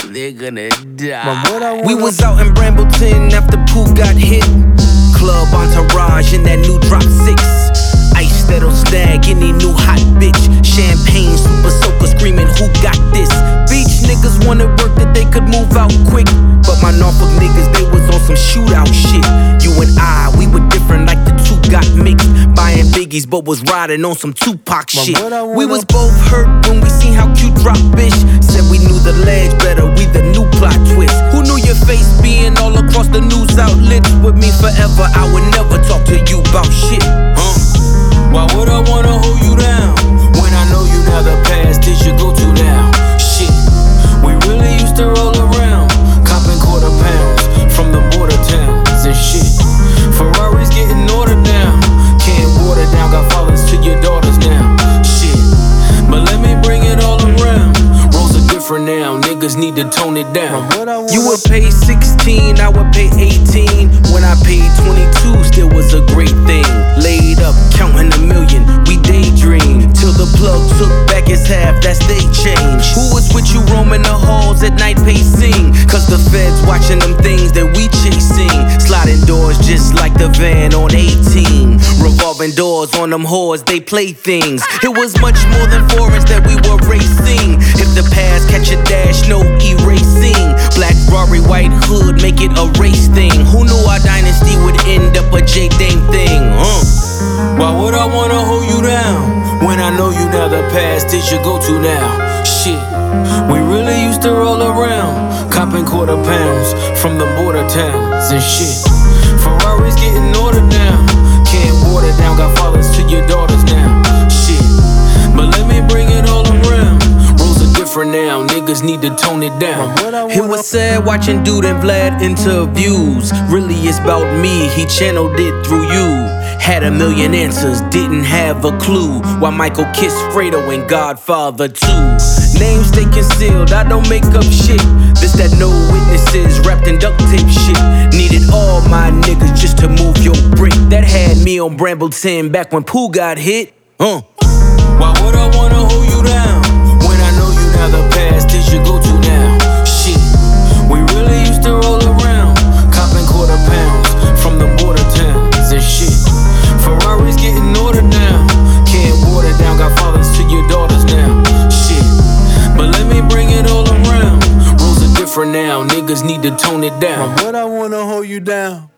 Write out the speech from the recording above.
they're gonna die. We was out in Brambleton after Pooh got hit. Club entourage in that new drop 6. Ice that'll snag any new hot bitch. Champagne, super soaker screaming, who got this? Beach niggas wanted work that they could move out quick. But my Norfolk niggas, they was on some shootout shit. You and I, we were different like the two got mixed. Buying biggies, but was riding on some Tupac shit. We was both hurt when we seen how cute drop bitch. Said we knew the ledge better, we the new plot twist. Who knew your face being all across the news outlets? With me forever, I would never talk to you about shit. Why would I wanna hold you down when I know you now the past is your go-to now? Shit, we really used to roll around, copping quarter pounds from the border towns and shit. Ferraris getting ordered now, can't water down, got fathers to your daughters now. Shit, but let me bring it all around. Roles are different now, niggas need to tone it down. You would pay 16, I would pay 18. When I paid 22, still was a great thing. Laid up, counting a million, we daydream. Till the plug took back his half, that's they change. Who was with you roaming the halls at night pacing? Cause the feds watching them things that we chasing. Sliding doors just like the van on 18. Revolving doors on them whores, they play things. It was much more than foreigns that we were racing. If the past catch a dash, no erasing. Black Rory, white hood, make it a race thing. Who knew our dynasty would end up a J-Dame thing? Why would I wanna hold you down when I know you now the past is your go-to now? Shit, we really used to roll around, copping quarter pounds from the border towns and shit. Ferraris getting ordered now, can't water down, got fathers to your daughters now. Shit, but let me bring it all around. Roles are different now, niggas need to tone it down. It was sad watching Dude and Vlad interviews. Really it's about me, he channeled it through you. Had a million answers, didn't have a clue. Why Michael kissed Fredo in Godfather 2. Names stay concealed, I don't make up shit. This that no witnesses, wrapped in duct tape shit. Needed all my niggas just to move your brick. That had me on Brambleton back when Pooh got hit. Why would I wanna hold you down when I know you now the past is your go-to now? Shit, we really used to roll around, copping quarter pounds from the border towns and shit. Ferraris getting ordered now, can't water down, got fathers to your daughters now. Shit, but let me bring it all around. Roles are different now, niggas need to tone it down. Why would I wanna hold you down